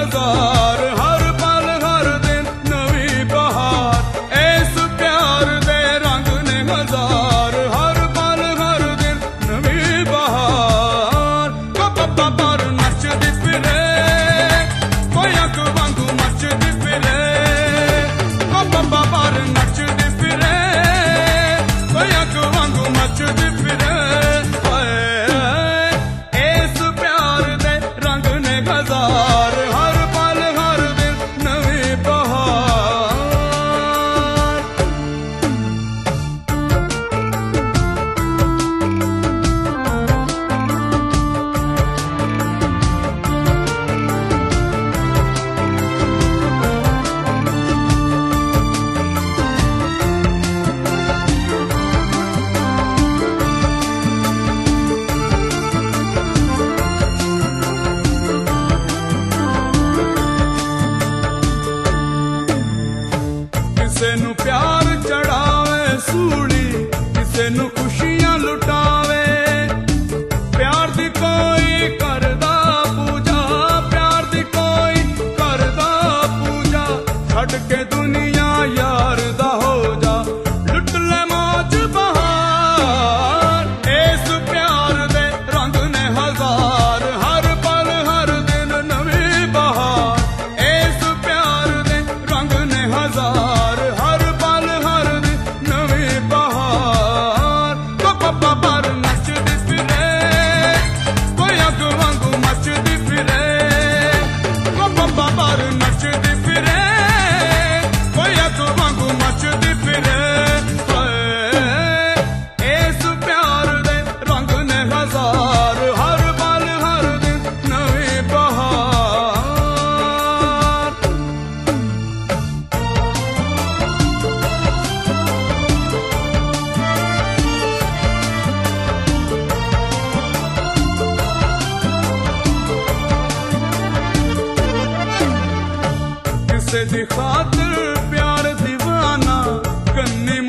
हजार, हर पल हर दिन नवी बहार। इस प्यार दे रंग ने हजार, हर पल हर दिन नवी बहार। पप्पा पर नचदी फिरे कोई अग वांगू मचदी फिरे, पप्पा पर नचदी फिरे कोई अग वांगू मचदी फिरे। किसे नू प्यार चढ़ावे सूली, किसे नू खुशियां लुटावे। प्यार दी कोई करदा पूजा, प्यार दी कोई करदा पूजा। छड़ के दुनिया यार दा हो जा, लुट ले मौज बहार। इस प्यार दे रंग ने हजार, हर पल हर दिन नवी बहार। इस प्यार दे रंग ने हजार, हर पल हर दिन नवी बहार। तो पप्पा पर नचदी फिरे कोई अग वांगू मचदी फिरे, तो पप्पा पर नचदी फिरे कोई अग वांगू मचदी फिरे। इस प्यार दे रंग ने हजार, हर पल हर दिन नवी बहार। किसे दी खातिर प्यार दीवाना, कन्नी